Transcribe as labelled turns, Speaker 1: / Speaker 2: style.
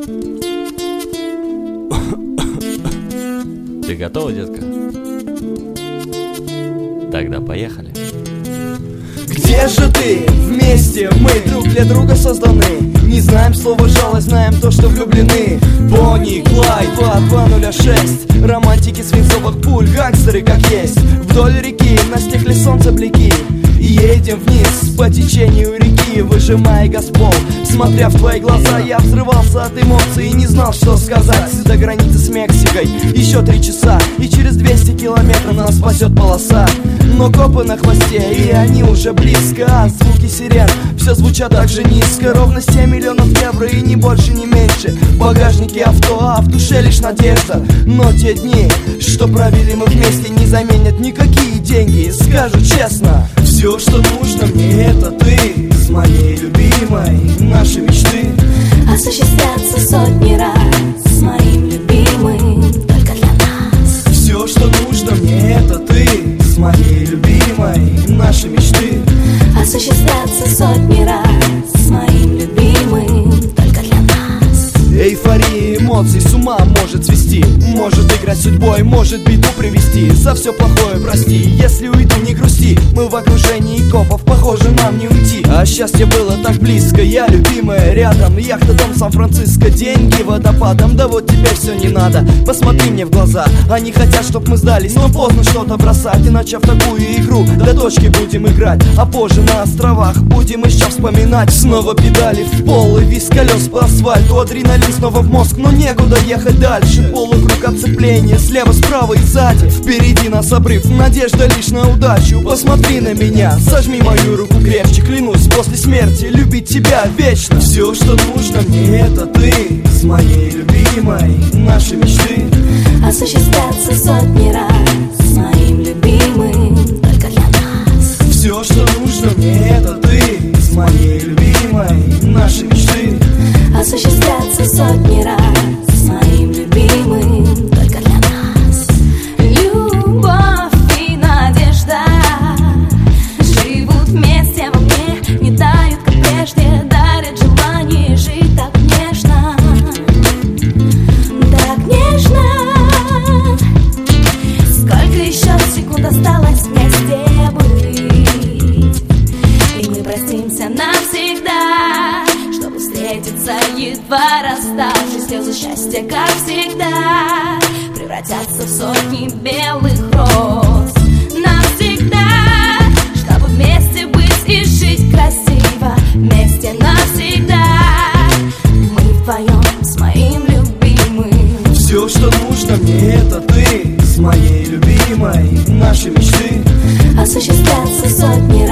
Speaker 1: Ты готова, детка? Тогда поехали.
Speaker 2: Где же ты? Вместе мы друг для друга созданы. Не знаем слова жалость, знаем то, что влюблены. Бонни, Клайд, 2206. Романтики свинцовых пуль, гангстеры как есть. Вдоль реки на стекле солнца блики. Едем вниз по течению реки, выжимая газпол. Смотря в твои глаза, я взрывался от эмоций и не знал, что сказать. До границы с Мексикой еще 3 часа, и через 200 километров нас спасет полоса. Но копы на хвосте, и они уже близко. А звуки сирен все звучат так же низко. Ровно 7 миллионов евро и ни больше, ни меньше. В багажнике авто, а в душе лишь надежда. Но те дни, что провели мы вместе, не заменят никакие деньги. Скажу честно, все, что нужно мне, это ты. С моей любимой, наши мечты
Speaker 3: осуществятся сотни раз. С моим любимым, только для нас.
Speaker 2: Все, что нужно мне, это ты. С моей любимой, наши мечты
Speaker 3: осуществятся сотни раз. С моим любимым, только для нас.
Speaker 2: Эйфория эмоций с ума может свести. Может играть судьбой, может беду привести. За все плохое прости, если уйду, не грусти. Мы в окружении копов, похоже, нам не уйти. А счастье было так близко, я любимая рядом. Яхта, дом, Сан-Франциско, деньги водопадом. Да вот теперь все не надо, посмотри мне в глаза. Они хотят, чтоб мы сдались, но поздно что-то бросать. И начав такую игру, до точки будем играть. А позже на островах будем еще вспоминать. Снова педали в пол и визг колес по асфальту. Адреналин снова в мозг, но некуда ехать дальше. Полукруг отцепления, слева, справа и сзади. Впереди нас обрыв, надежда лишь на удачу. Посмотри на меня, сожми мою руку крепче. Клянусь после смерти любить тебя вечно. Все, что нужно мне, это ты. С моей любимой, наши мечты
Speaker 3: осуществятся сотни раз. С моим любимым, только для нас.
Speaker 2: Все, что нужно мне, это ты. С моей любимой, наши мечты
Speaker 3: осуществятся сотни раз. С моим любимым, только для нас. Любовь и надежда живут вместе во мне, не тают, как прежде, дарят желание жить так нежно. Так нежно. Сколько еще секунд осталось вместе быть, и мы простимся навсегда, чтобы встретиться, едва расставшись. Слезы счастья, как всегда, превратятся в сотни белых роз. Навсегда, чтобы вместе быть и жить красиво. Вместе навсегда, мы вдвоем с моим любимым.
Speaker 2: Все, что нужно мне, это ты. С моей любимой, наши мечты
Speaker 3: осуществятся сотни